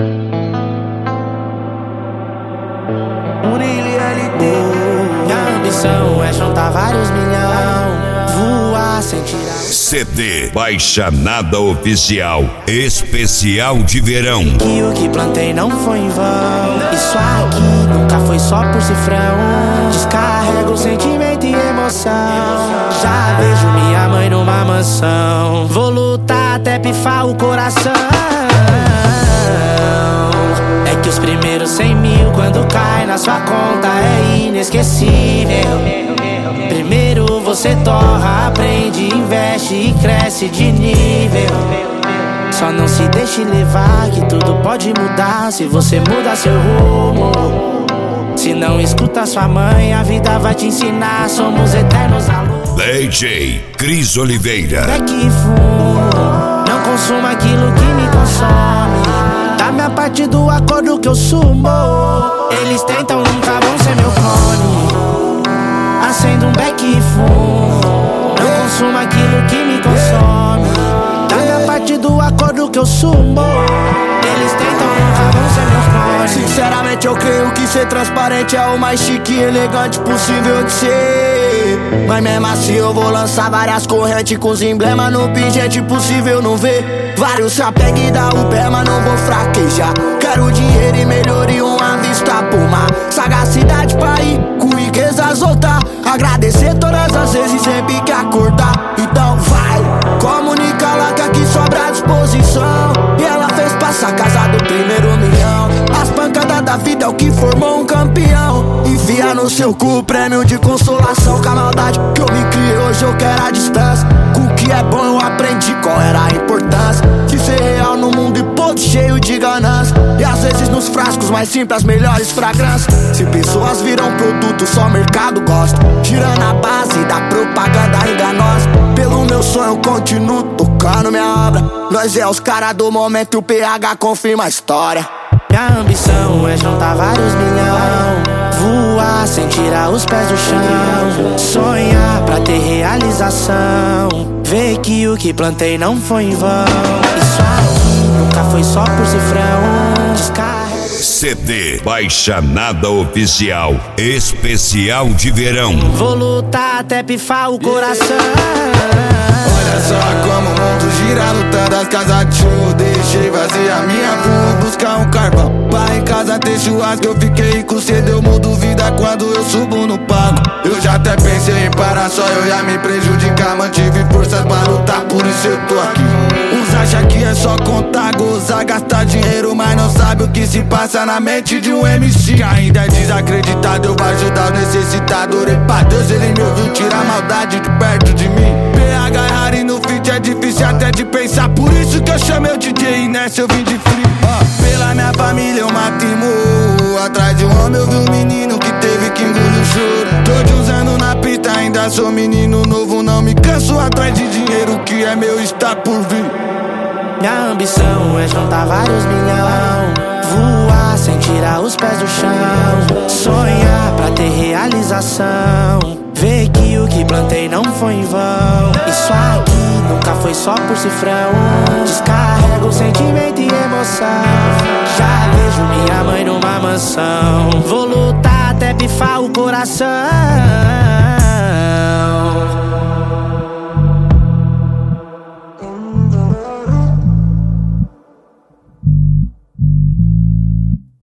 Minha ambição é juntar vários milhão, voar sem tirar. CD Baixa Nada Oficial, especial de verão. Que o que plantei não foi em vão. Isso aqui nunca foi só por cifrão. Descarrego sentimento e emoção. Já vejo minha mãe numa mansão. Vou lutar até pifar o coração. É que os primeiros 100 mil quando cai na sua conta é inesquecível. Primeiro você torra, aprende, investe e cresce de nível. Só não se deixe levar que tudo pode mudar se você muda seu rumo. Se não escuta sua mãe, a vida vai te ensinar. Somos eternos alunos. DJ Cris Oliveira. É que fumo, não consuma aquilo que me consome. Da minha parte do acordo que eu sumo. Eles tentam, nunca vão ser meu clone. Acendo um beck e fumo. Não consuma aquilo que me consome. Da minha parte do acordo que eu sumo. Eles tentam, nunca vão ser meu clone. Sinceramente eu creio que ser transparente é o mais chique e elegante possível de ser. Mas mesmo assim eu vou lançar várias correntes com os emblemas no pingente, possível não ver. Vários se apegam e dá o pé, mas não vou fraquejar. Quero dinheiro e melhoria, uma vista por mar. Sagacidade pra ir, com riqueza voltar. Agradecer todas as vezes sempre que acordar. Então vai, comunica lá que aqui sobra à disposição. E ela fez passar a casa do primeiro milhão. As pancadas da vida é o que formou um campeão. Enfia no seu cu o prêmio de consolação. Com a maldade que eu me criei hoje eu quero a distância. Com o que é bom eu aprendi qual era a importância de ser real no mundo e podre cheio de ganância. E às vezes nos frascos mais simples as melhores fragrâncias. Se pessoas viram produto só o mercado gosta. Tirando a base da propaganda enganosa. Pelo meu sonho eu continuo tocando minha obra. Nós é os caras do momento e o PH confirma a história. Minha ambição é juntar vários milhão, voar sem tirar os pés do chão. Sonhar pra ter realização. Ver que o que plantei não foi em vão. Isso aqui nunca foi só por cifrão. Descarrega. CD Baixa Nada Oficial, especial de verão. Vou lutar até pifar o coração. Olha só como o mundo gira, lutando as casas de show. Deixei vazia minha rua, buscar um carvão pra em casa ter churrasco. Eu fiquei com sede, eu mudo vida quando eu subo no palco. Eu já até pensei em parar, só eu ia me prejudicar. Mantive forças pra lutar, por isso eu tô aqui. Uns acham que é só contar, gozar, gastar dinheiro, mas não sabe o que se passa na mente de um MC que ainda é desacreditado. Eu vou ajudar o necessitado. Orei pra Deus, ele me ouviu tirar a maldade de perto de mim. PH é raro e no feat é difícil até de pensar. Por isso que eu chamei o DJ e nessa eu vim de free. Pela minha família eu mato e morro. Atrás de um homem eu vi um menino que teve que engolir o choro. Tô de uns anos na pista, ainda sou menino novo. Não me canso atrás de dinheiro, que é meu está por vir. Minha ambição é juntar vários milhão, voar sem tirar os pés do chão. Sonhar pra ter realização. Ver que o que plantei não foi em vão. Isso aqui nunca foi só por cifrão. Descarrego sentimento e emoção. Já vejo minha mãe numa mansão. Vou lutar até pifar o coração.